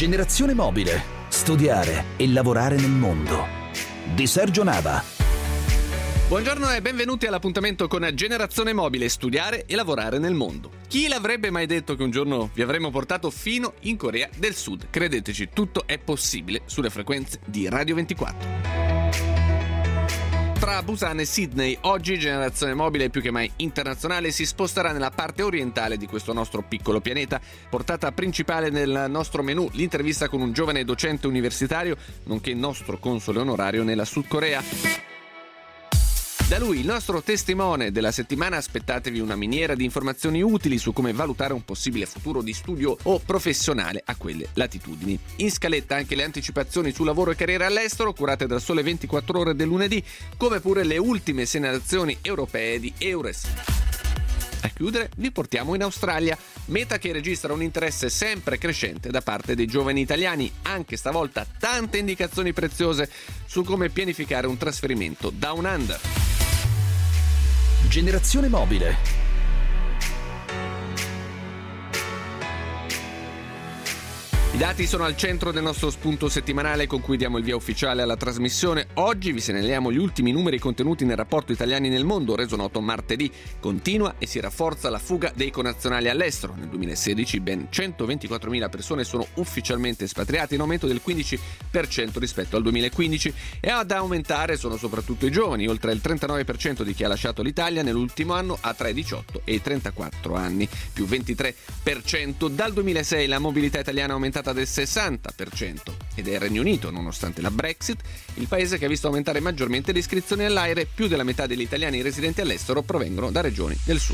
Generazione mobile. Studiare e lavorare nel mondo. Di Sergio Nava. Buongiorno e benvenuti all'appuntamento con Generazione Mobile, studiare e lavorare nel mondo. Chi l'avrebbe mai detto che un giorno vi avremmo portato fino in Corea del Sud? Credeteci, tutto è possibile sulle frequenze di Radio 24. Tra Busan e Sydney, oggi Generazione Mobile più che mai internazionale si sposterà nella parte orientale di questo nostro piccolo pianeta. Portata principale nel nostro menù, l'intervista con un giovane docente universitario, nonché nostro console onorario nella Sud Corea. Da lui, il nostro testimone della settimana, aspettatevi una miniera di informazioni utili su come valutare un possibile futuro di studio o professionale a quelle latitudini. In scaletta anche le anticipazioni su lavoro e carriera all'estero, curate dal Sole 24 Ore del lunedì, come pure le ultime segnalazioni europee di Eures. A chiudere vi portiamo in Australia, meta che registra un interesse sempre crescente da parte dei giovani italiani, anche stavolta tante indicazioni preziose su come pianificare un trasferimento down under. Generazione mobile. I dati sono al centro del nostro spunto settimanale con cui diamo il via ufficiale alla trasmissione. Oggi vi segnaliamo gli ultimi numeri contenuti nel rapporto Italiani nel mondo, reso noto martedì. Continua e si rafforza la fuga dei connazionali all'estero. Nel 2016 ben 124.000 persone sono ufficialmente espatriate, in aumento del 15% rispetto al 2015, e ad aumentare sono soprattutto i giovani. Oltre il 39% di chi ha lasciato l'Italia nell'ultimo anno ha tra i 18 e i 34 anni, più 23%. Dal 2006 la mobilità italiana è aumentata del 60% ed è il Regno Unito, nonostante la Brexit, il paese che ha visto aumentare maggiormente le iscrizioni all'AIRE. Più della metà degli italiani residenti all'estero provengono da regioni del sud.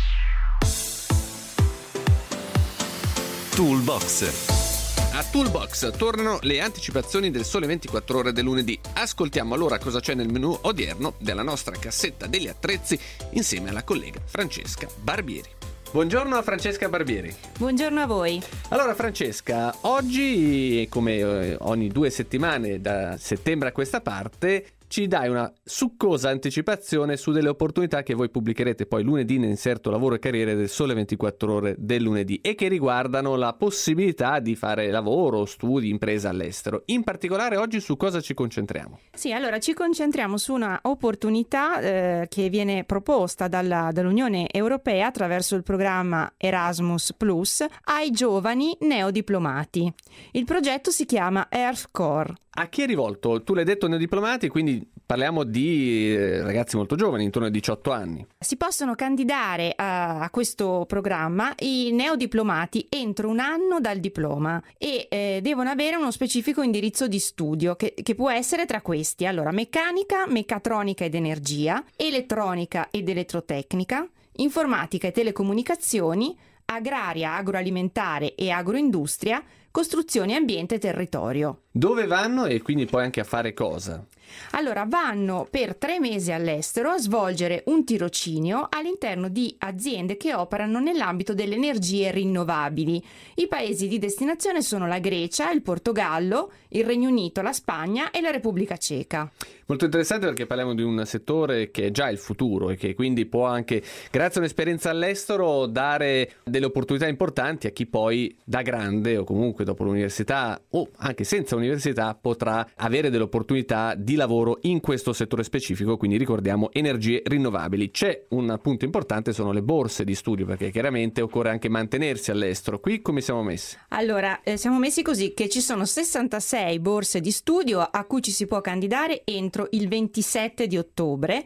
Toolbox. A Toolbox tornano le anticipazioni del Sole 24 Ore del lunedì. Ascoltiamo allora cosa c'è nel menù odierno della nostra cassetta degli attrezzi insieme alla collega Francesca Barbieri. Buongiorno a Francesca Barbieri. Buongiorno a voi. Allora Francesca, oggi, come ogni 2 settimane da settembre a questa parte, ci dai una succosa anticipazione su delle opportunità che voi pubblicherete poi lunedì nell'inserto lavoro e carriere del Sole 24 Ore del lunedì e che riguardano la possibilità di fare lavoro, studi, impresa all'estero. In particolare oggi su cosa ci concentriamo? Sì, allora ci concentriamo su una opportunità che viene proposta dall'Unione Europea attraverso il programma Erasmus Plus ai giovani neodiplomati. Il progetto si chiama Earth Core. A chi è rivolto? Tu l'hai detto neodiplomati, quindi parliamo di ragazzi molto giovani, intorno ai 18 anni. Si possono candidare a questo programma i neodiplomati entro un anno dal diploma e devono avere uno specifico indirizzo di studio che può essere tra questi. Allora, meccanica, meccatronica ed energia, elettronica ed elettrotecnica, informatica e telecomunicazioni, agraria, agroalimentare e agroindustria, costruzione, ambiente e territorio. Dove vanno e quindi poi anche a fare cosa? Allora, vanno per 3 mesi all'estero a svolgere un tirocinio all'interno di aziende che operano nell'ambito delle energie rinnovabili. I paesi di destinazione sono la Grecia, il Portogallo, il Regno Unito, la Spagna e la Repubblica Ceca. Molto interessante perché parliamo di un settore che è già il futuro e che quindi può anche, grazie a un'esperienza all'estero, dare delle opportunità importanti a chi poi da grande o comunque dopo l'università o anche senza università potrà avere delle opportunità di lavoro in questo settore specifico, quindi ricordiamo energie rinnovabili. C'è un punto importante, sono le borse di studio, perché chiaramente occorre anche mantenersi all'estero. Qui come siamo messi? Allora, siamo messi così che ci sono 66 borse di studio a cui ci si può candidare entro il 27 di ottobre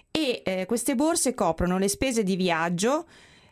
e queste borse coprono le spese di viaggio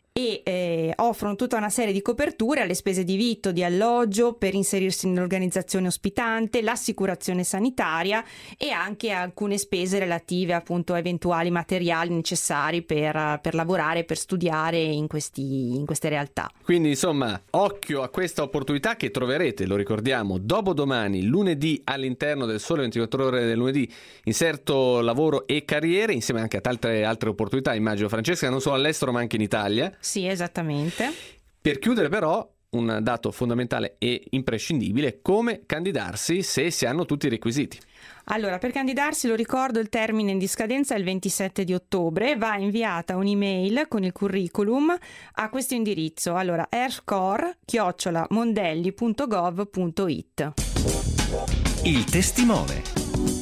e offrono tutta una serie di coperture alle spese di vitto, di alloggio per inserirsi nell'organizzazione ospitante, l'assicurazione sanitaria e anche alcune spese relative appunto a eventuali materiali necessari per lavorare, per studiare in queste realtà. Quindi insomma, occhio a questa opportunità che troverete, lo ricordiamo, dopodomani, lunedì, all'interno del Sole 24 Ore del lunedì, inserto lavoro e carriere, insieme anche a tante altre opportunità, immagino Francesca, non solo all'estero ma anche in Italia. Sì, esattamente. Per chiudere però, un dato fondamentale e imprescindibile: come candidarsi se si hanno tutti i requisiti. Allora, per candidarsi, lo ricordo, il termine di scadenza è il 27 di ottobre, va inviata un'email con il curriculum a questo indirizzo, allora earthcore@mondelli.gov.it. Il testimone.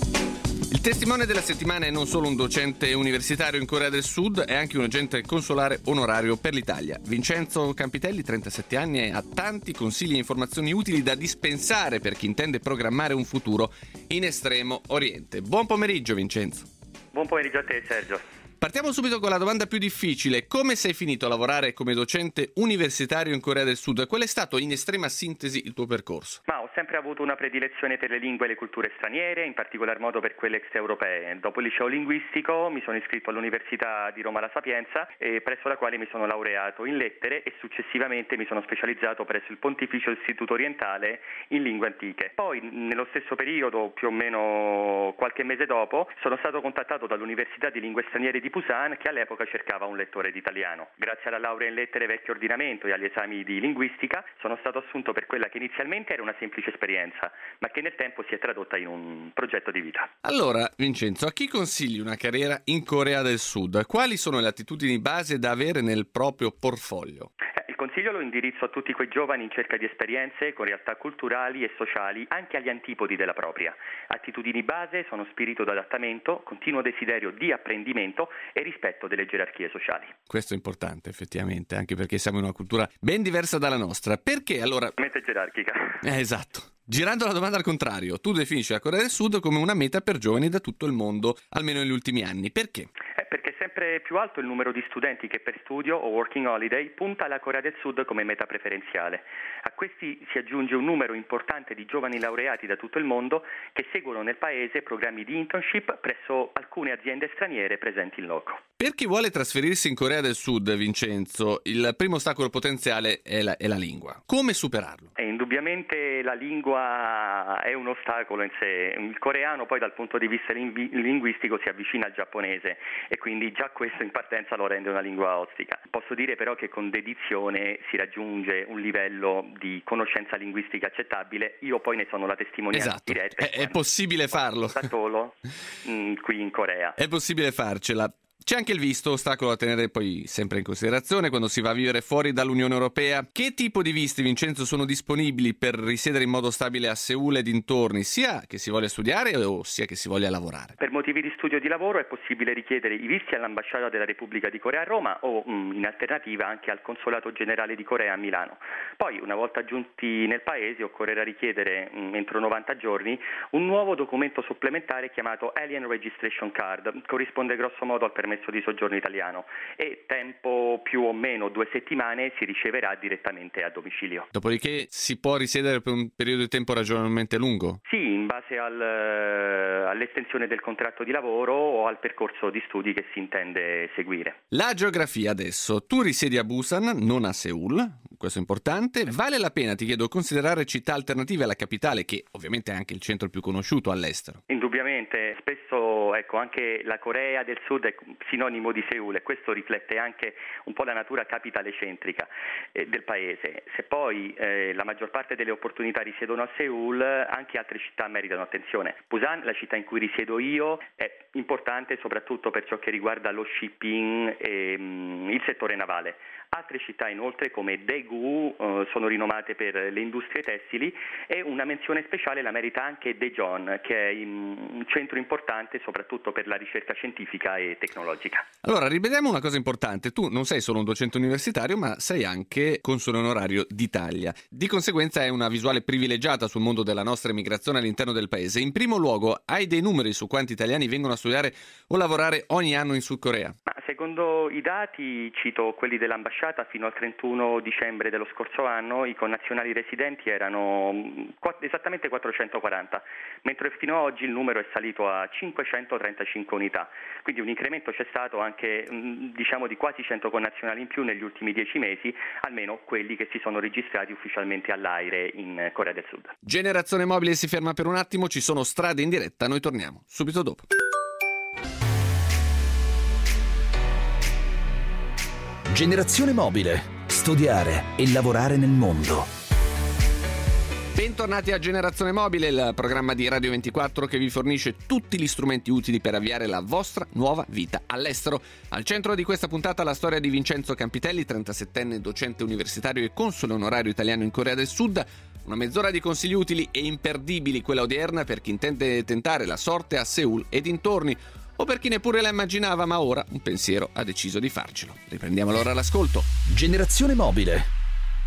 Il testimone della settimana è non solo un docente universitario in Corea del Sud, è anche un agente consolare onorario per l'Italia. Vincenzo Campitelli, 37 anni, e ha tanti consigli e informazioni utili da dispensare per chi intende programmare un futuro in Estremo Oriente. Buon pomeriggio, Vincenzo. Buon pomeriggio a te, Sergio. Partiamo subito con la domanda più difficile. Come sei finito a lavorare come docente universitario in Corea del Sud? Qual è stato, in estrema sintesi, il tuo percorso? Ma ho sempre avuto una predilezione per le lingue e le culture straniere, in particolar modo per quelle extraeuropee. Dopo il liceo linguistico mi sono iscritto all'Università di Roma La Sapienza, presso la quale mi sono laureato in lettere e successivamente mi sono specializzato presso il Pontificio Istituto Orientale in lingue antiche. Poi, nello stesso periodo, più o meno qualche mese dopo, sono stato contattato dall'Università di Lingue Straniere di Busan, che all'epoca cercava un lettore di italiano. Grazie alla laurea in lettere vecchio ordinamento e agli esami di linguistica sono stato assunto per quella che inizialmente era una semplice esperienza, ma che nel tempo si è tradotta in un progetto di vita. Allora, Vincenzo, a chi consigli una carriera in Corea del Sud? Quali sono le attitudini base da avere nel proprio portfolio? Il consiglio lo indirizzo a tutti quei giovani in cerca di esperienze con realtà culturali e sociali, anche agli antipodi della propria. Attitudini base sono spirito d'adattamento, continuo desiderio di apprendimento e rispetto delle gerarchie sociali. Questo è importante, effettivamente, anche perché siamo in una cultura ben diversa dalla nostra. Perché allora... Meta gerarchica. Esatto. Girando la domanda al contrario, tu definisci la Corea del Sud come una meta per giovani da tutto il mondo, almeno negli ultimi anni. Perché? Perché è sempre più alto il numero di studenti che per studio o working holiday punta alla Corea del Sud come meta preferenziale. A questi si aggiunge un numero importante di giovani laureati da tutto il mondo che seguono nel paese programmi di internship presso alcune aziende straniere presenti in loco. Per chi vuole trasferirsi in Corea del Sud, Vincenzo, il primo ostacolo potenziale è la lingua. Come superarlo? Indubbiamente la lingua è un ostacolo in sé. Il coreano poi dal punto di vista linguistico si avvicina al giapponese e quindi già questo in partenza lo rende una lingua ostica. Posso dire però che con dedizione si raggiunge un livello di conoscenza linguistica accettabile. Io poi ne sono la testimonianza diretta. È possibile farlo. Solo qui in Corea. È possibile farcela. C'è anche il visto, ostacolo da tenere poi sempre in considerazione quando si va a vivere fuori dall'Unione Europea. Che tipo di visti, Vincenzo, sono disponibili per risiedere in modo stabile a Seul e dintorni, sia che si voglia studiare o sia che si voglia lavorare? Per motivi di studio o di lavoro è possibile richiedere i visti all'Ambasciata della Repubblica di Corea a Roma o in alternativa anche al Consolato Generale di Corea a Milano. Poi, una volta giunti nel paese, occorrerà richiedere entro 90 giorni un nuovo documento supplementare chiamato Alien Registration Card, corrisponde grosso modo al permesso di soggiorno italiano e tempo più o meno 2 settimane si riceverà direttamente a domicilio. Dopodiché si può risiedere per un periodo di tempo ragionevolmente lungo? Sì, in base all'estensione del contratto di lavoro o al percorso di studi che si intende seguire. La geografia adesso. Tu risiedi a Busan, non a Seul, questo è importante. Vale la pena, ti chiedo, considerare città alternative alla capitale, che ovviamente è anche il centro più conosciuto all'estero? Indubbiamente, spesso anche la Corea del Sud è sinonimo di Seul e questo riflette anche un po' la natura capitale-centrica del paese. Se poi la maggior parte delle opportunità risiedono a Seul, anche altre città meritano attenzione. Busan, la città in cui risiedo io, è importante soprattutto per ciò che riguarda lo shipping e il settore navale. Altre città inoltre come Daegu sono rinomate per le industrie tessili e una menzione speciale la merita anche Daejeon, che è un centro importante soprattutto per la ricerca scientifica e tecnologica. Allora, rivediamo una cosa importante. Tu non sei solo un docente universitario, ma sei anche console onorario d'Italia. Di conseguenza hai una visuale privilegiata sul mondo della nostra emigrazione all'interno del paese. In primo luogo, hai dei numeri su quanti italiani vengono a studiare o lavorare ogni anno in Sud Corea? Secondo i dati, cito quelli dell'ambasciata, fino al 31 dicembre dello scorso anno i connazionali residenti erano esattamente 440, mentre fino ad oggi il numero è salito a 535 unità. Quindi un incremento c'è stato anche di quasi 100 connazionali in più negli ultimi 10 mesi, almeno quelli che si sono registrati ufficialmente all'AIRE in Corea del Sud. Generazione Mobile si ferma per un attimo, ci sono strade in diretta, noi torniamo subito dopo. Generazione Mobile. studiare e lavorare nel mondo. Bentornati a Generazione Mobile, il programma di Radio 24 che vi fornisce tutti gli strumenti utili per avviare la vostra nuova vita all'estero. Al centro di questa puntata la storia di Vincenzo Campitelli, 37enne docente universitario e console onorario italiano in Corea del Sud. Una mezz'ora di consigli utili e imperdibili quella odierna per chi intende tentare la sorte a Seul e dintorni, o per chi neppure la immaginava, ma ora un pensiero ha deciso di farcelo. Riprendiamo allora l'ascolto. Generazione Mobile.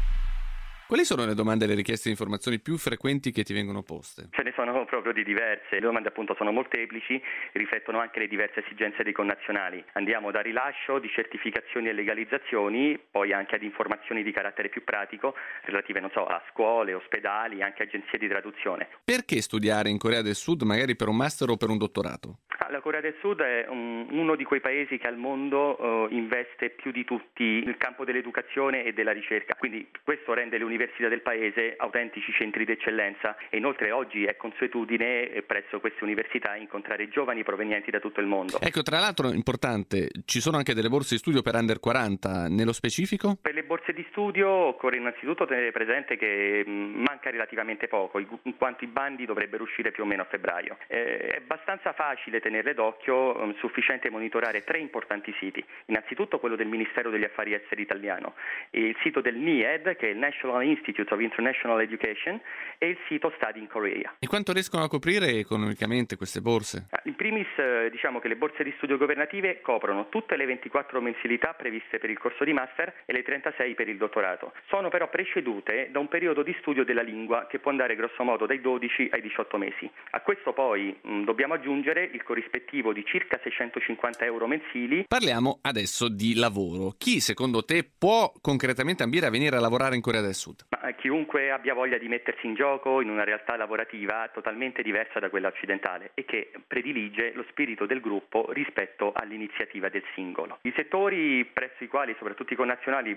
Quali sono le domande e le richieste di informazioni più frequenti che ti vengono poste? Ce ne sono proprio di diverse. Le domande appunto sono molteplici, riflettono anche le diverse esigenze dei connazionali. Andiamo da rilascio di certificazioni e legalizzazioni, poi anche ad informazioni di carattere più pratico, relative, a scuole, ospedali, anche agenzie di traduzione. Perché studiare in Corea del Sud, magari per un master o per un dottorato? La Corea del Sud è uno di quei paesi che al mondo investe più di tutti nel campo dell'educazione e della ricerca, quindi questo rende le università del paese autentici centri d'eccellenza e inoltre oggi è consuetudine presso queste università incontrare giovani provenienti da tutto il mondo. Ecco, tra l'altro importante, ci sono anche delle borse di studio per under 40, nello specifico? Per le borse di studio occorre innanzitutto tenere presente che manca relativamente poco, in quanto i bandi dovrebbero uscire più o meno a febbraio. È abbastanza facile tenerle d'occhio, sufficiente monitorare 3 importanti siti. Innanzitutto quello del Ministero degli Affari Esteri italiano, il sito del NIED, che è il National Institute of International Education, e il sito Study in Korea. E quanto riescono a coprire economicamente queste borse? In primis diciamo che le borse di studio governative coprono tutte le 24 mensilità previste per il corso di master e le 36 per il dottorato. Sono però precedute da un periodo di studio della lingua che può andare grosso modo dai 12 ai 18 mesi. A questo poi dobbiamo aggiungere il corrispettivo di circa 650 euro mensili. Parliamo adesso di lavoro. Chi secondo te può concretamente ambire a venire a lavorare in Corea del Sud? Chiunque abbia voglia di mettersi in gioco in una realtà lavorativa totalmente diversa da quella occidentale e che predilige lo spirito del gruppo rispetto all'iniziativa del singolo. I settori presso i quali soprattutto i connazionali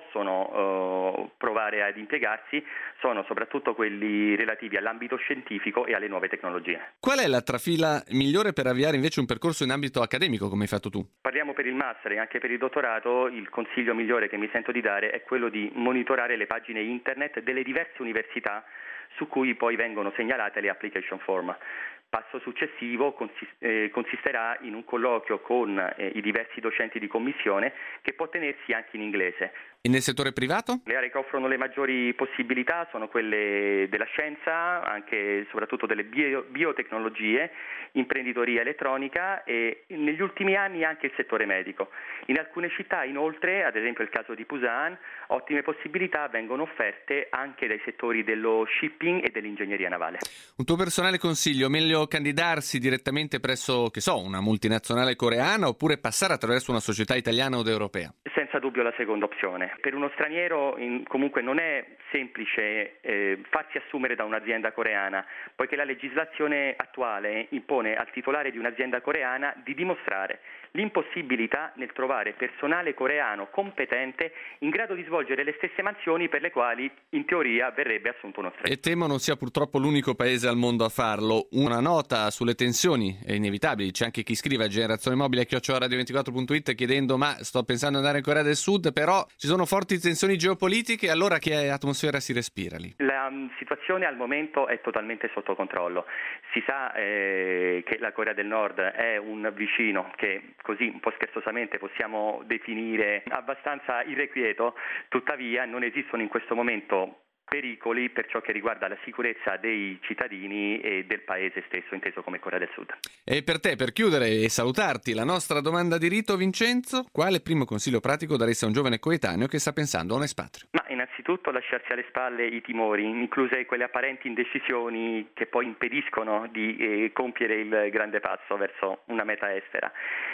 possono provare ad impiegarsi sono soprattutto quelli relativi all'ambito scientifico e alle nuove tecnologie. Qual è la trafila migliore per avviare invece un percorso in ambito accademico come hai fatto tu? Parliamo per il master e anche per il dottorato, il consiglio migliore che mi sento di dare è quello di monitorare le pagine internet delle diverse università su cui poi vengono segnalate le application form. Passo successivo consisterà in un colloquio con i diversi docenti di commissione che può tenersi anche in inglese. E nel settore privato? Le aree che offrono le maggiori possibilità sono quelle della scienza, anche soprattutto delle biotecnologie, imprenditoria elettronica e negli ultimi anni anche il settore medico. In alcune città inoltre, ad esempio il caso di Busan, ottime possibilità vengono offerte anche dai settori dello shipping e dell'ingegneria navale. Un tuo personale consiglio, meglio candidarsi direttamente presso, una multinazionale coreana oppure passare attraverso una società italiana o europea? Senza dubbio la seconda opzione. Per uno straniero comunque non è semplice farsi assumere da un'azienda coreana, poiché la legislazione attuale impone al titolare di un'azienda coreana di dimostrare l'impossibilità nel trovare personale coreano competente in grado di svolgere le stesse mansioni per le quali in teoria verrebbe assunto uno straniero. E temo non sia purtroppo l'unico paese al mondo a farlo. Una nota sulle tensioni è inevitabile, c'è anche chi scrive a generazionemobile@radio24.it chiedendo ma sto pensando di andare in Corea del Sud, però ci sono forti tensioni geopolitiche, allora che atmosfera si respira lì? La situazione al momento è totalmente sotto controllo. Si sa che la Corea del Nord è un vicino che così un po' scherzosamente possiamo definire abbastanza irrequieto, tuttavia non esistono in questo momento pericoli per ciò che riguarda la sicurezza dei cittadini e del paese stesso, inteso come Corea del Sud. E per te, per chiudere e salutarti, la nostra domanda di rito, Vincenzo, quale primo consiglio pratico daresti a un giovane coetaneo che sta pensando a un espatrio? Ma innanzitutto lasciarsi alle spalle i timori, incluse quelle apparenti indecisioni che poi impediscono di compiere il grande passo verso una meta estera.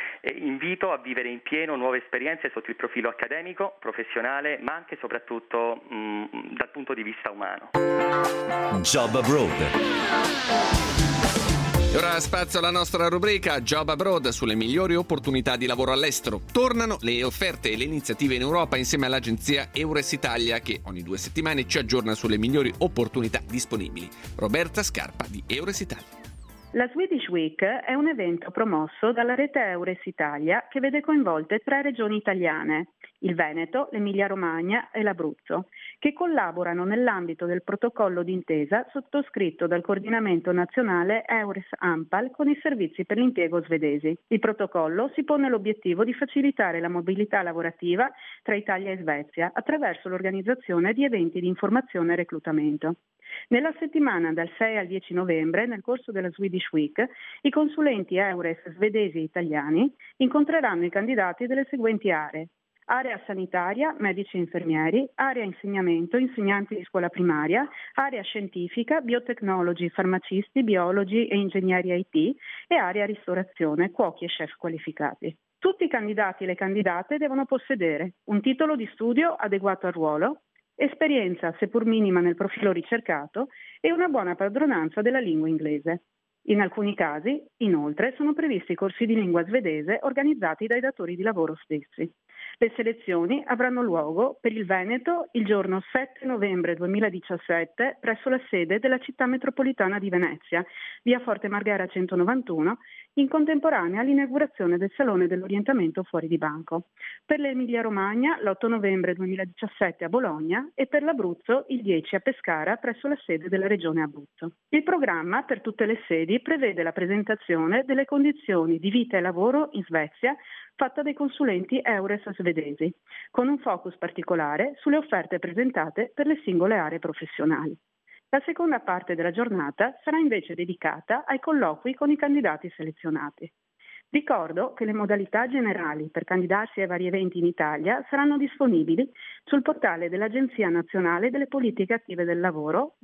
Invito a vivere in pieno nuove esperienze sotto il profilo accademico, professionale, ma anche e soprattutto dal punto di vista umano. Job Abroad. E ora spazio alla nostra rubrica Job Abroad sulle migliori opportunità di lavoro all'estero. Tornano le offerte e le iniziative in Europa insieme all'agenzia Eures Italia che ogni 2 settimane ci aggiorna sulle migliori opportunità disponibili. Roberta Scarpa di Eures Italia. La Swedish Week è un evento promosso dalla rete Eures Italia che vede coinvolte 3 regioni italiane, il Veneto, l'Emilia-Romagna e l'Abruzzo, che collaborano nell'ambito del protocollo d'intesa sottoscritto dal coordinamento nazionale EURES-ANPAL con i servizi per l'impiego svedesi. Il protocollo si pone l'obiettivo di facilitare la mobilità lavorativa tra Italia e Svezia attraverso l'organizzazione di eventi di informazione e reclutamento. Nella settimana dal 6 al 10 novembre, nel corso della Swedish Week, i consulenti EURES svedesi e italiani incontreranno i candidati delle seguenti aree: area sanitaria, medici e infermieri, area insegnamento, insegnanti di scuola primaria, area scientifica, biotecnologi, farmacisti, biologi e ingegneri IT e area ristorazione, cuochi e chef qualificati. Tutti i candidati e le candidate devono possedere un titolo di studio adeguato al ruolo, esperienza seppur minima nel profilo ricercato e una buona padronanza della lingua inglese. In alcuni casi, inoltre, sono previsti corsi di lingua svedese organizzati dai datori di lavoro stessi. Le selezioni avranno luogo per il Veneto il giorno 7 novembre 2017 presso la sede della città metropolitana di Venezia, via Forte Marghera 191, in contemporanea all'inaugurazione del Salone dell'Orientamento fuori di banco. Per l'Emilia Romagna l'8 novembre 2017 a Bologna e per l'Abruzzo il 10 a Pescara presso la sede della Regione Abruzzo. Il programma per tutte le sedi prevede la presentazione delle condizioni di vita e lavoro in Svezia fatta dai consulenti EURES svedesi, con un focus particolare sulle offerte presentate per le singole aree professionali. La seconda parte della giornata sarà invece dedicata ai colloqui con i candidati selezionati. Ricordo che le modalità generali per candidarsi ai vari eventi in Italia saranno disponibili sul portale dell'Agenzia Nazionale delle Politiche Attive del Lavoro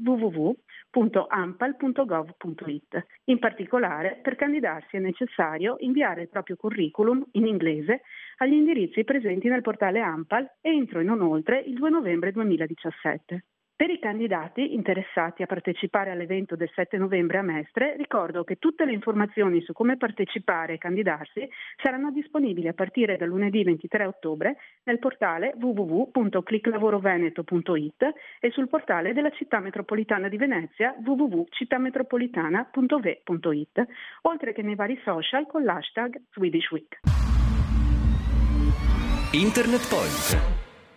www.ampal.gov.it. In particolare, per candidarsi è necessario inviare il proprio curriculum in inglese agli indirizzi presenti nel portale Ampal entro e non oltre il 2 novembre 2017. Per i candidati interessati a partecipare all'evento del 7 novembre a Mestre, ricordo che tutte le informazioni su come partecipare e candidarsi saranno disponibili a partire da lunedì 23 ottobre nel portale www.clicklavoroveneto.it e sul portale della Città Metropolitana di Venezia www.cittametropolitana.ve.it, oltre che nei vari social con l'hashtag Swedish Week. Internet Point.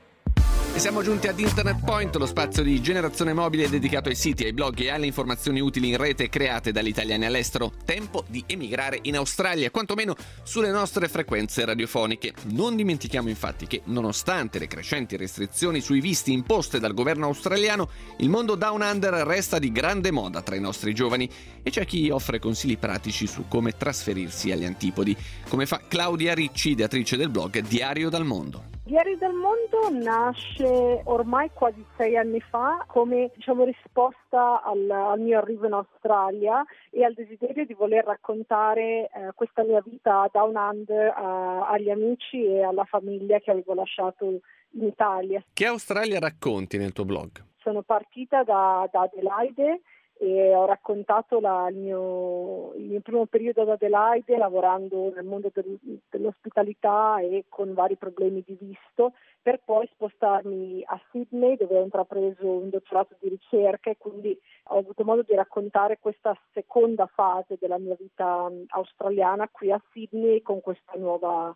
E siamo giunti ad Internet Point, lo spazio di Generazione Mobile dedicato ai siti, ai blog e alle informazioni utili in rete create dagli italiani all'estero. Tempo di emigrare in Australia, quantomeno sulle nostre frequenze radiofoniche. Non dimentichiamo infatti che, nonostante le crescenti restrizioni sui visti imposte dal governo australiano, il mondo Down Under resta di grande moda tra i nostri giovani e c'è chi offre consigli pratici su come trasferirsi agli antipodi, come fa Claudia Ricci, ideatrice del blog Diario dal Mondo. Diario del Mondo nasce ormai quasi 6 anni fa come risposta al mio arrivo in Australia e al desiderio di voler raccontare questa mia vita down under agli amici e alla famiglia che avevo lasciato in Italia. Che Australia racconti nel tuo blog? Sono partita da Adelaide e ho raccontato il mio primo periodo ad Adelaide lavorando nel mondo dell'ospitalità e con vari problemi di visto, per poi spostarmi a Sydney dove ho intrapreso un dottorato di ricerca e quindi ho avuto modo di raccontare questa seconda fase della mia vita australiana qui a Sydney con questa nuova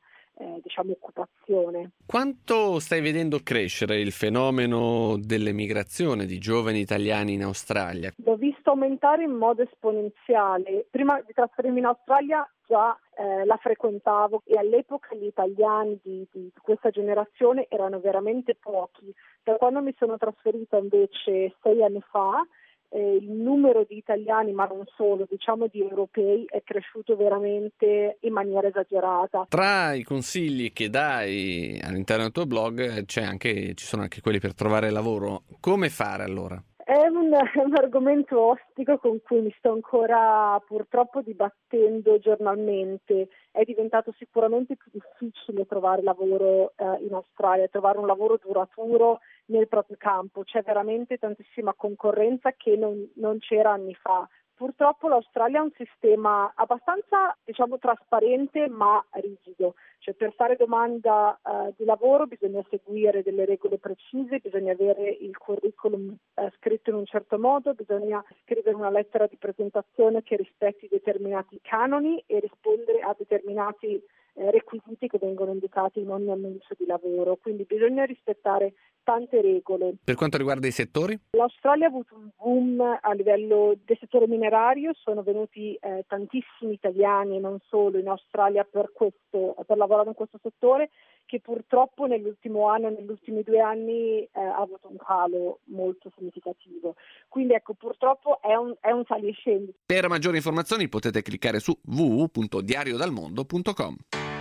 occupazione. Quanto stai vedendo crescere il fenomeno dell'emigrazione di giovani italiani in Australia? L'ho visto aumentare in modo esponenziale. Prima di trasferirmi in Australia già la frequentavo e all'epoca gli italiani di questa generazione erano veramente pochi. Da quando mi sono trasferita invece 6 anni fa, il numero di italiani, ma non solo, di europei, è cresciuto veramente in maniera esagerata. Tra i consigli che dai all'interno del tuo blog ci sono anche quelli per trovare lavoro. Come fare allora? È un argomento ostico con cui mi sto ancora purtroppo dibattendo giornalmente. È diventato sicuramente più difficile trovare lavoro in Australia, trovare un lavoro duraturo nel proprio campo. C'è veramente tantissima concorrenza che non c'era anni fa. Purtroppo l'Australia ha un sistema abbastanza, trasparente ma rigido. Cioè per fare domanda di lavoro bisogna seguire delle regole precise, bisogna avere il curriculum scritto in un certo modo, bisogna scrivere una lettera di presentazione che rispetti determinati canoni e rispondere a determinati requisiti che vengono indicati in ogni annuncio di lavoro, quindi bisogna rispettare tante regole. Per quanto riguarda i settori? L'Australia ha avuto un boom a livello del settore minerario, sono venuti tantissimi italiani e non solo in Australia per lavorare in questo settore, che purtroppo nell'ultimo anno, negli ultimi 2 anni ha avuto un calo molto significativo. Quindi ecco, purtroppo è un sali e scendi. Per maggiori informazioni potete cliccare su www.diariodalmondo.com.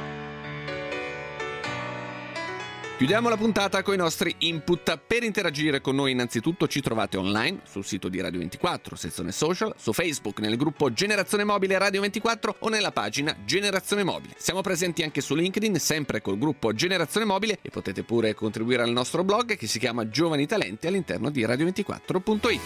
Chiudiamo la puntata con i nostri input. Per interagire con noi innanzitutto ci trovate online sul sito di Radio 24, sezione social, su Facebook nel gruppo Generazione Mobile Radio 24 o nella pagina Generazione Mobile. Siamo presenti anche su LinkedIn, sempre col gruppo Generazione Mobile, e potete pure contribuire al nostro blog che si chiama Giovani Talenti all'interno di radio24.it.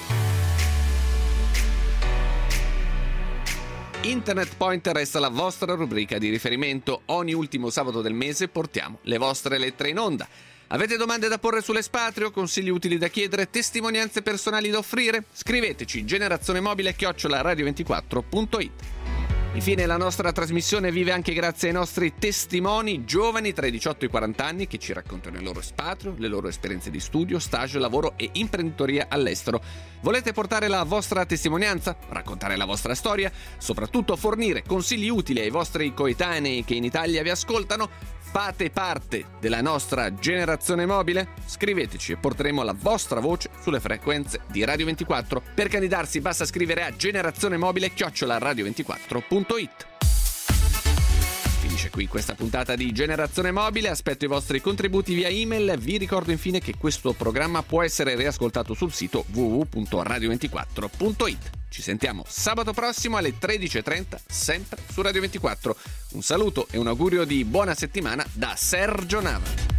Internet Point resta la vostra rubrica di riferimento. Ogni ultimo sabato del mese portiamo le vostre lettere in onda. Avete domande da porre sull'espatrio, consigli utili da chiedere, testimonianze personali da offrire? Scriveteci generazionemobile@radio24.it. Infine, la nostra trasmissione vive anche grazie ai nostri testimoni giovani tra i 18 e i 40 anni che ci raccontano il loro espatrio, le loro esperienze di studio, stage, lavoro e imprenditoria all'estero. Volete portare la vostra testimonianza? Raccontare la vostra storia? Soprattutto fornire consigli utili ai vostri coetanei che in Italia vi ascoltano? Fate parte della nostra generazione mobile? Scriveteci e porteremo la vostra voce sulle frequenze di Radio 24. Per candidarsi basta scrivere a generazionemobile@radio24.it. Finisce qui questa puntata di Generazione Mobile, aspetto i vostri contributi via email. Vi ricordo infine che questo programma può essere riascoltato sul sito www.radio24.it. Ci sentiamo sabato prossimo alle 13.30, sempre su Radio 24. Un saluto e un augurio di buona settimana da Sergio Nava.